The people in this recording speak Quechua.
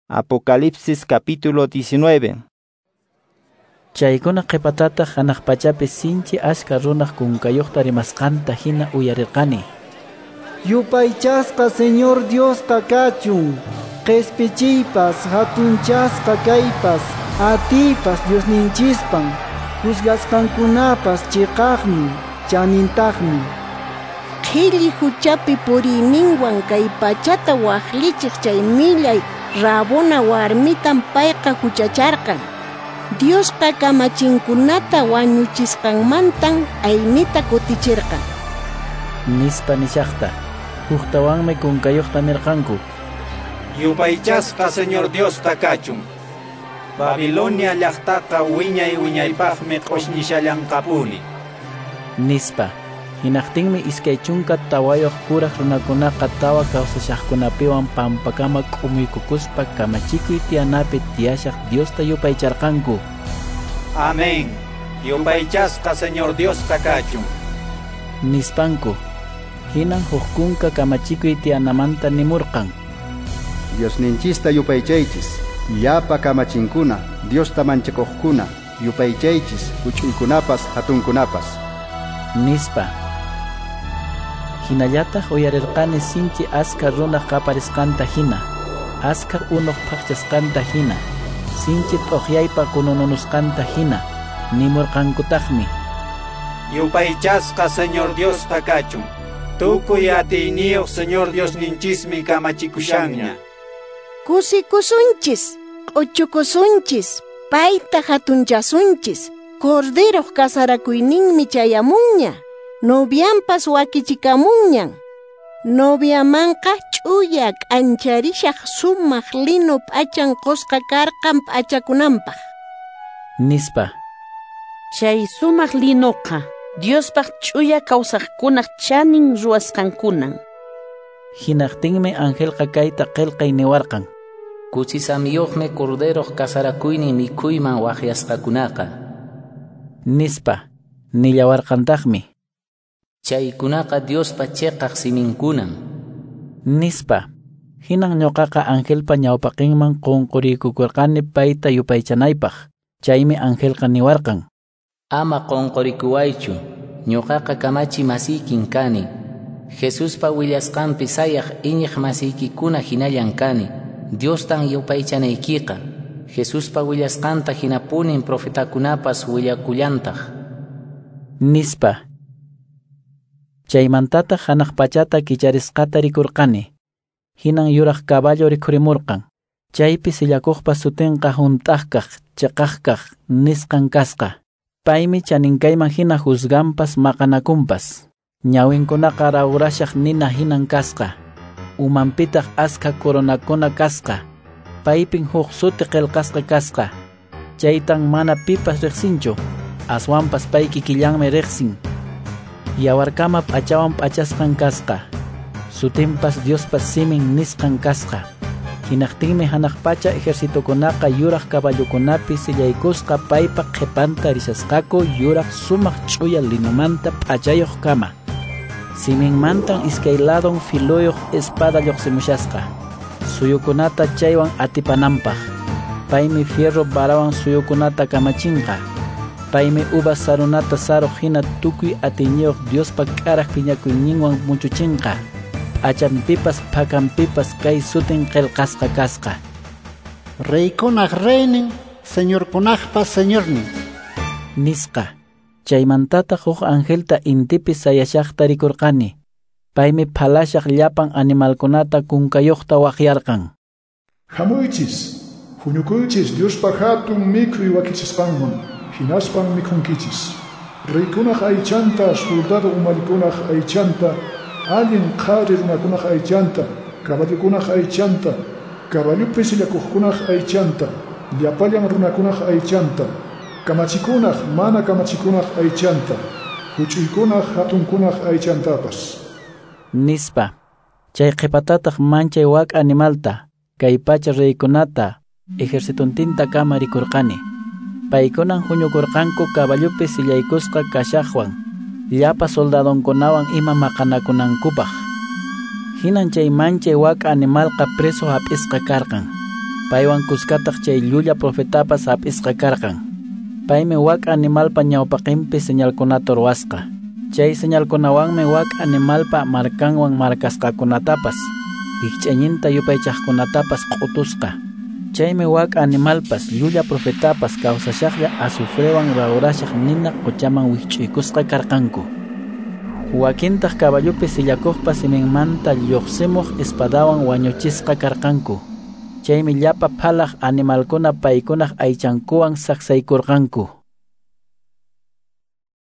Apocalipsis capítulo 19. Chaykuna qhipatata hanaq pachapi sinchi ashka runaq kunkayuqta rimasqanta hina uyarirqani. Yupaychasqa Señor Diosqa kachun, qespichiypas, hatunchasqa kaypas, atipas Diosninchispan, juzgasqankunapas chiqaqmi, chanintaqmi. Qhilli huchapi puriyninwan kay pachata waqlichiq chay millay Rabona warmitan payqa huchacharqan. Diosqa kamachinkunata wañuchisqanmantan aynita kutichirqan. Nispa nishaqta, huqtawanmi kunkayuqta nirqanku. Yupaychasqa Señor Diosta kachun. Babilonia llaqtaqa wiñaypaqmi qoshnishallanqapuni. Nispa, hinaqtinmi iskay chunka tawayuq kuraq runakunaqa tawa kawsashaqkunapiwan pampakama k'umuykukuspa kamachikuy tiyanapi tiyashaq Diosta yupaycharqanku. Amén. Yupaychasqa Señor Diosta kachun. Nispanku, hinan hukkunka kamachikuy tiyanamanta nimurqan. Diosninchista yupaychaychis, llapa kamachinkuna, Diosta manchakuqkuna, yupaychaychis, huch'uykunapas, hatunkunapas. Nispa. Hinallataq uyarirqani sinchi askar runaq qaparisqanta hina, askar unuq phaqchasqanta hina, sinchi t'uqyaypa kunununusqanta hina, nimurqankutaqmi. Yupaychasqa Señor Diosta kachun. Tukuy atiyniyuq Señor Diosninchismi kamachikushanña. Kusikusunchis, q'uchukusunchis, payta hatunchasunchis, corderoq kasarakuyninmi chayamunña, novianpas wakichikamunñan. Noviamanqa ch'uya k'ancharishaq sumaq linu p'achan qusqa karqan p'achakunanpaq. Nispa. Chay sumaq linuqa Diospaq ch'uya kawsaqkunaq chanin ruwasqankunan. Hinaqtinmi angelqa kayta qillqay niwarqan. Kuchisamiyuqmi corderoq kasarakuynin mikuyman waqyasqakunaqa. Nispa, nillawarqantaqmi. Chaykunaqa Diospa chiqaq siminkunan. Nispa, hinan ñuqaqa angelpa ñawpaqinman qunqurikukurqani payta yupaychanaypaq. Chaymi angelqa niwarqan. Ama qunqurikuwaychu, ñuqaqa kamachi masiykin kani. Jesuspa willasqanpi sayaq iñiq masiykikuna hinallan kani. Diostan yupaychanaykiqa. Jesuspa willasqanta hinapunin profetakunapas willakullantaq. Nispa. Chaymantata hanaq pachata kicharisqata rikurqani. Hinan yuraq caballo rikhurimurqan. Chaypi sillakuqpa sutinqa hunt'aqkaq, chiqaqkaq, nisqan kasqa. Paymi chaninkayman hina juzganpas maqanakunpas. Ñawinkunaqa rawrashaq nina hinan kasqa. Umanpitaq askha coronakuna kasqa. Paypin huk suti qillqasqa kasqa. Chaytan mana pipas riqsinchu. Aswanpas pay kikillanmi riqsin. Yawarkama p'achawan p'achasqan kasqa. Sutinpas Diospas simin nisqan kasqa. Hinaqtinmi hanaq pacha ejercitokunaqa yuraq caballokunapi sillaykusqa paypa qhipanta rishasqaku yuraq sumaq ch'uya linumanta p'achayuq kama. Siminmantan iskay ladon filuyuq espada lluqsimushasqa. Suyukunata chaywan atipananpaq. Paymi fierro barawan suyukunata kamachinqa. Paymi uvas sarunata saruq hina tukuy atiyniyuq Diospa k'araq piñakuyninwan muchuchinqa. Achampipas pakampipas kay sutin qillqasqa kasqa. Reykunaq reynin, señorkunaqpas señornin. Nisqa. Chaymantata huk angelta intipi sayashaqta rikurqani. Paymi phalashaq llapan animalkunata kunkayuqta waqyarqan. Hamuychis, huñukuychis Diospa hatun mikhuy wakichisqanman, hinaspan mikhunkichis. Reykunaq aychanta, soldado umallikunaq aychanta, allin qhari runakunaq aychanta, caballukunaq aychanta, caballupi sillakuqkunaq aychanta, llapallan runakunaq aychanta, kamachikunaq mana kamachikunaq aychanta, huch'uykunaq hatunkunaq aychantapas. Nispa, chay qhipatataq manchay wak animalta, kay pacha reykunata, ejercituntinta kama rikurqani. Paykunan huñukurqanku caballupi sillaykusqa kashaqwan, llapa soldadonkunawan ima maqanakunankupaq. Hinan chay manchay wak animalqa preso hap'isqa karqan. paywan kuskataq chay llulla profetapas hap'isqa karqan. Paymi wak animalpa ñawpaqinpi señalkunata ruwasqa. Chay señalkunawanmi wak animalpa markanwan markasqakunatapas, ikch'añinta yupaychaqkunatapas q'utusqa. Chaymi wak animalpas llulla profetapas kawsashaqlla azufrewan rawrashaq nina quchaman wich'uykusqa karqanku. Wakintaq caballupi sillakuqpa siminmanta lluqsimuq espadawan wañuchisqa karqanku. Chaymi llapa phalaq animalkuna paykunaq aychankuwan saksaykurqanku.